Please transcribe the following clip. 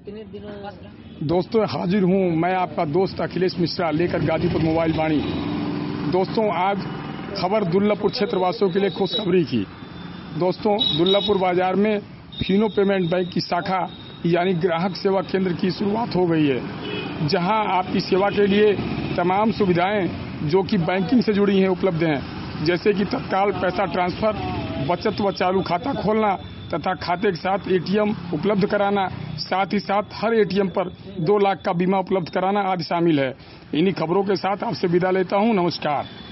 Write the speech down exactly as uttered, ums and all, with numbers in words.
कितने दिनों दोस्तों हाजिर हूँ मैं आपका दोस्त अखिलेश मिश्रा लेकर गाजीपुर मोबाइल वाणी। दोस्तों आज खबर दुल्लापुर क्षेत्रवासियों के लिए खुशखबरी की। दोस्तों दुल्लापुर बाजार में फिनो पेमेंट बैंक की शाखा यानी ग्राहक सेवा केंद्र की शुरुआत हो गई है, जहां आपकी सेवा के लिए तमाम सुविधाएं जो कि बैंकिंग से जुड़ी हैं उपलब्ध हैं, जैसे कि तत्काल पैसा ट्रांसफर, बचत व चालू खाता खोलना तथा खाते के साथ एटीएम उपलब्ध कराना, साथ ही साथ हर एटीएम पर दो लाख का बीमा उपलब्ध कराना आदि शामिल है। इन्हीं खबरों के साथ आपसे विदा लेता हूं। नमस्कार।